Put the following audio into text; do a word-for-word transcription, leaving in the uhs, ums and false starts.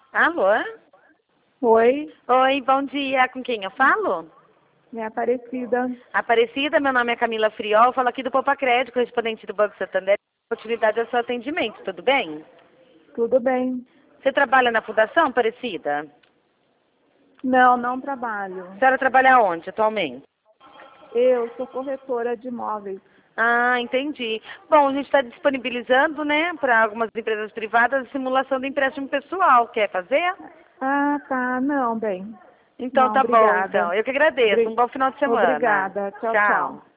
Alô? Oi, Oi, bom dia. Com quem eu falo? minha Aparecida. Aparecida, meu nome é Camila Friol, falo aqui do Poupa Crédito, correspondente do Banco Santander. Oportunidade ao seu atendimento, tudo bem? Tudo bem? Você trabalha na Fundação, Aparecida? Não, não trabalho. A senhora trabalha onde atualmente? Eu sou corretora de imóveis. Ah, entendi. Bom, a gente está disponibilizando, né, para algumas empresas privadas, a simulação de empréstimo pessoal. Quer fazer? Ah, tá. Não, bem. Então Não, tá bom, obrigada. então. Eu que agradeço. Um Obri- bom final de semana. Obrigada. Tchau, Tchau. tchau.